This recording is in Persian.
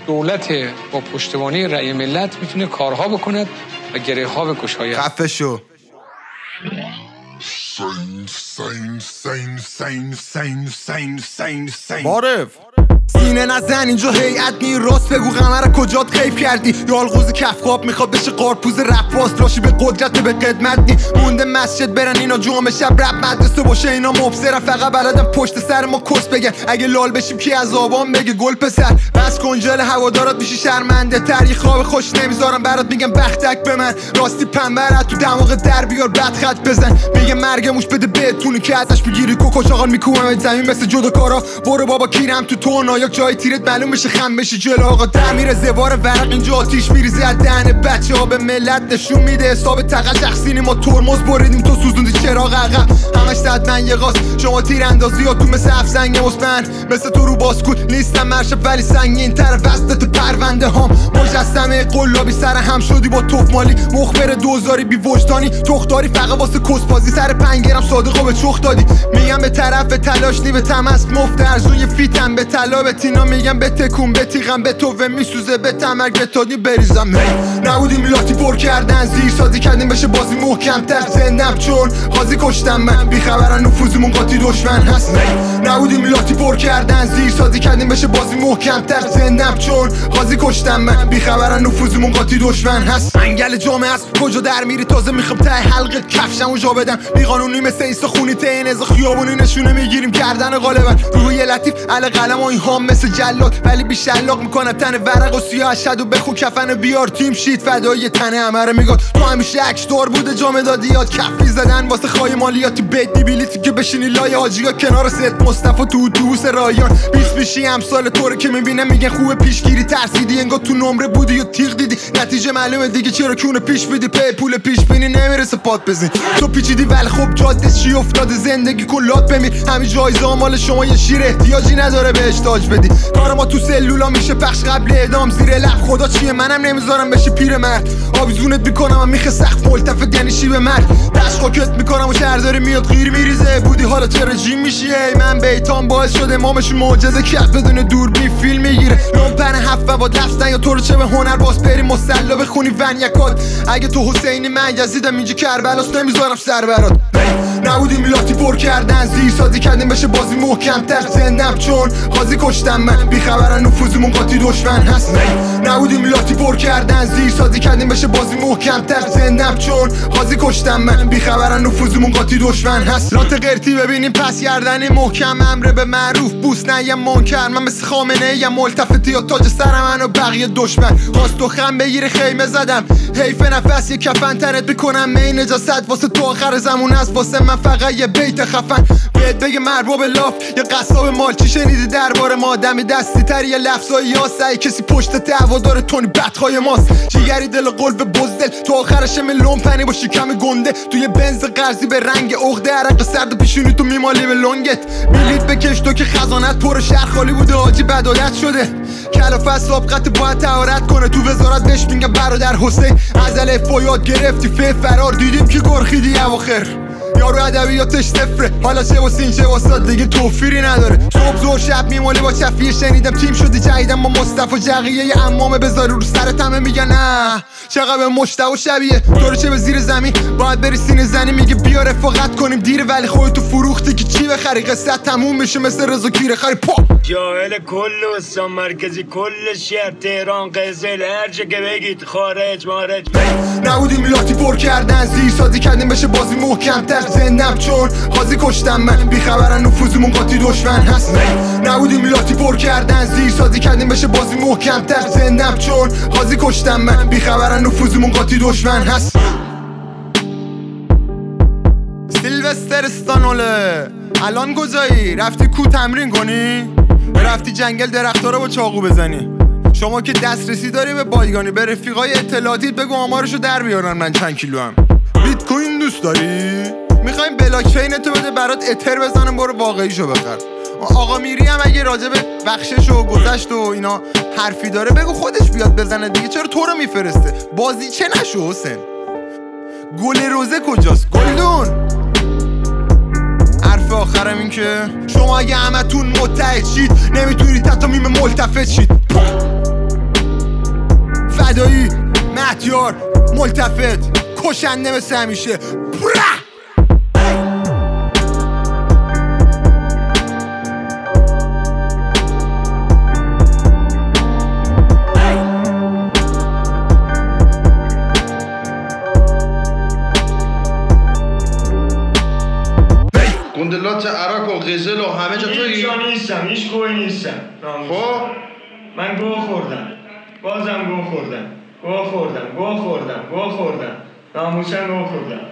دولت با پشتوانه رأی ملت میتونه کارها بکند و گره ها به گشاید. خفه شو. معرف سینه نزن اینجا هیئت نی، راست بگو قمر کجات غیب کردی؟ یالغوز کفخاب میخواد بشه قارپوز رپاس، راشی به قدرت به قدمت نی. مونده مسجد برن اینا جمعه شب رپ مدرسه باشه اینا مبصرن، فقط بلدن پشت سر ما کس بگن. اگه لال بشیم کی از آبان بگه گل پسر؟ بس کنجل هوادارات میشی شرمنده تر، یه خواب خوش نمیذارم برات میگم بختک به من. راستی پنبرت تو دماغ در بیار بعد خط بزن، میگه مرگ موش بده بتونی که ازش بگیری کوکو چاقال میکوبم زمین مثل جودوکارا. برو بابا کیرم تو تونا یا جای تیرت معلوم بشه خم بشی جلو آقا در میره زوار ورق اینجا آتیش میریزه از دهن بچه ها به ملت نشون میده حساب تقل شخصینی. ما ترمز بریدیم تو سوزوندی چراغ عقب همش صدمن یه قاس. شما تیراندازی ها تو مثل افسنگ مصمن، مثل تو رو باسکول نیستم مرشب ولی سنگین تر وسط پرونده هام. مجسمه قلابی سر هم شدی با توف مالی، مخبر دوزاری بی وجدانی تخداری فقط واسه کسبازی. سر 5 گرم صادقو به چخ دادی، میگم به طرف تلاش نی به تمس مفت ارزون یه فیتم به طلا به تینا میگم به تکون به تیغم به تو و میسوزه به تمرگ به تادی بریزم. نبودیم لاتی پر کردن زیر سازی کردیم بشه بازی محکم تر. زندم چون قاضی کشتم من بیخبرن نفوذمون قاطی دشمن هست. نبودیم لاتی پر کردن زیر سازی کردیم بشه بازی محکم تر. زندم چون قاضی کشتم من بیخبرن نفوذمون قاطی دشمن هست. انگل جامعه است کجا در میری تازه میخوام ته حلقت کفشمو جا بدم. بیقانونی مثل ایسا خونی تینز خیابونی نشونه میگیریم گردن غالبا. روی لطیف علی قلم و این هام مثل جلاد ولی بی شلاق میکنم تن ورق و سیاه شد و بخو کفن بیار تیم شید فدای تن همه میگاد. تو همیشه اکشدار بوده جام دادیات کفی زدن واسه خای مالیاتی بدی بیلیتی که بشینی لای حاجیا کنار ست مصطفی تو اتوبوس رایان. 20 میشی امسال طوره که میبینه میگن خوبه پیشگیری ترسیدی انگار تو نمره بودی یا تیغ دیدی. نتیجه معلومه دیگه چرا کونه پیش بدی پی پول پیش بینی نمیرسه پات بزین. تو پیچیدی ولی خب جاده چی افتاده زندگی کلات بمیر. همین جایزه مال شما یه شیر احتیاجی نداره بهش تاج بدی. کار ما تو سلولا میشه پخش قبل اعدام زیر لب. خدا چیه منم نمیذارم بشی پیرمرد. آویزونت میکنم و میخه سخت ملتفت یعنی شیب مرد. دست خاکت میکنم و شهرداری میاد غیر میریزه بودی حالا چرا جیم میشی؟ ای من بیتام باعث شده امامشون معجزه کرد بدون دوربین فیلم میگیره. لومپن 7 و با دستن یا تو رو چه به هنر باز پری مسلا بخونی ونیکات. اگه تو حسینی من یزیدم اینجا کربلاست نمیذارم سر برات. نبودیم لاتی پر کردن زیر سازی کردیم بشه بازی محکم تر. زندم چون قاضی کشتم من بیخبرن نفوذمون قاطی دشمن هست. نبودیم لاتی پر کردن زیر سازی کردیم بشه بازی محکم تر. زندم چون قاضی کشتم من بیخبرن نفوذمون قاطی دشمن هست. لات قرتی ببینیم پس گردنی محکم امر به معروف بوس نیم منکر. من مثل خامنه یم ملتفتی یا تاج سر من و بقیه دشمن. خواست تو خم بگیره خیمه زدم حیف نفس یه کفن تنت بکنم می نجاست واسه تو آخر زمون است. واسه من فقط یه بیت خفن بهت بگه مربوب لاف یا قصاب مال. چی شنیدی درباره ما؟ دمی دستی تر یه لفظای یا سعی کسی پشت دعوا داره تونی بدخوای ماست. جیگری دل قلب بزدل تو آخرش ملون پنی با شکم گنده. توی بنز قرضی به رنگ عقده عرق سرد پیشونی تو میمالی به لنگت. بلیت بکش تو که خزانت پر شهر خالی بوده حاجی بدایت شده. کلافه سابقت باید طهارت کنه تو وزارت بهش میگم برادر حسین. از الف یاد گرفتی فه فرار دیدیم که گرخیدی اواخر. یارو ادبیاتش صفره حالا چه واسه این چه واسه دیگه توفیری نداره. صبح زور شب میمالی با چفیه شنیدم تیم شدی جدیدم با مصطفی جقیه یه امامه بذاری رو سرت همه میگن نه چقدر مشتاق شبیه. تو رو چه به زیر زمین باید بری سینه زنی میگه بیا رفاقت کنیم دیره ولی خودتو فروختی که چی بخری قصه تموم میشه مثل رضا کیره خری پا. جاهل کل استان مرکزی کل شهر تهران قزل هر جا که بگید خارج مارج. نبودیم لاتی پر کردن زیر سازی کردیم بشه بازی محکم تر. زندم چون قاضی کشتم من بیخبرن نفوذمون قاطی دشمن هست. نبودیم لاتی پر کردن زیر سازی کردیم بشه بازی محکم تر. زندم چون قاضی کشتم من بیخبرن نفوذمون قاطی دشمن هست. سیلوستر استانوله الان کجایی؟ رفتی کو تمرین کنی؟ رفتی جنگل درختا رو با چاقو بزنی؟ شما که دسترسی داری به بایگانی به رفیقای اطلاعاتیت بگو آمارشو در بیارن من چند کیلو هم. بیت کوین دوست داری؟ میخوایم بلاک چین تو بده برات اتر بزنم برو واقعیشو بخر. آقا میری هم اگه راجب بخشش و گذشت و اینا حرفی داره بگو خودش بیاد بزنه دیگه. چرا تو رو میفرسته؟ بازی چه نشو حسین؟ گل روزه کجاست؟ گلدون حرف آخرم این که شما اگه همتون متحد شید نمیتونید حتی میم ملتفت شید. دایی مهدیار ملتفت کشنده مثل همیشه گندلات عراق و غزل و همه جا توی هیچ جا نیستم، هیچ گوهی نیستم. خب من گوه خوردم، بازم گوه خوردم، ناموسن گوه خوردم.